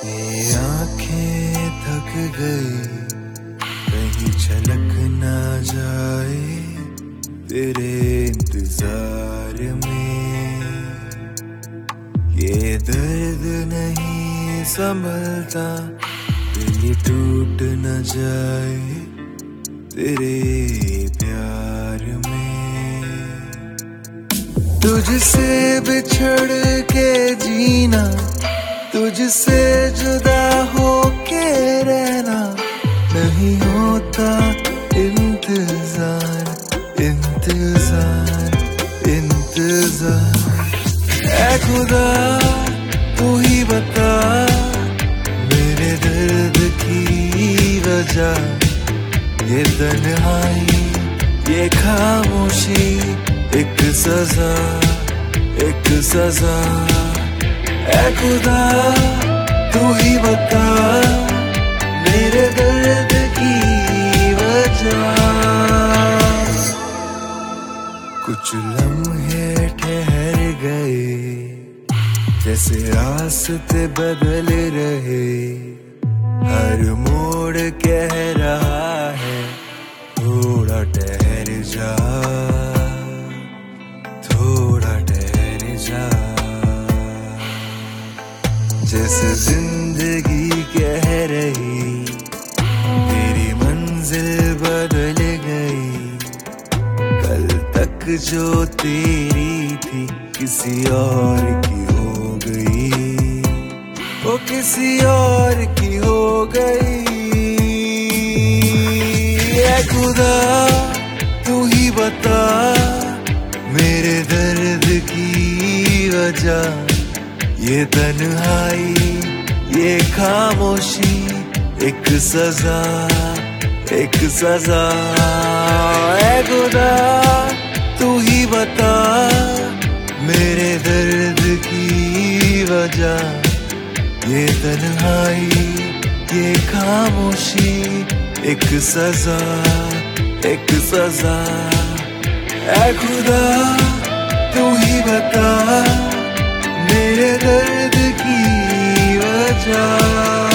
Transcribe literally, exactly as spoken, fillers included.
ये आंखें थक गई, कहीं झलक ना जाए तेरे इंतजार में। ये दर्द नहीं संभलता, दिल टूट न जाए तेरे प्यार में। तुझसे बिछड़ के जीना, तुझसे जुदा होके रहना, नहीं होता इंतजार इंतजार इंतजार। ऐ खुदा तू ही बता मेरे दर्द की वजह, ये तन्हाई ये खामोशी एक सजा एक सजा। ऐ खुदा तू ही बता मेरे दर्द की वजह। कुछ लम्हे ठहर गए, जैसे रास्ते बदल रहे, हर मोड़ कह रहा है थोड़ा ठहर जा थोड़ा ठहर जा। जैसे जिंदगी कह रही तेरी मंजिल बदल गई, कल तक जो तेरी थी किसी और की हो गई, वो किसी और की हो गई। ऐ खुदा तू ही बता मेरे दर्द की वजह, ये तन्हाई ये खामोशी एक सजा एक सजा। ऐ खुदा तू ही बता मेरे दर्द की वजह, ये तन्हाई ये खामोशी एक सजा एक सजा। ऐ खुदा तू ही बता मेरे दर्द की वजह।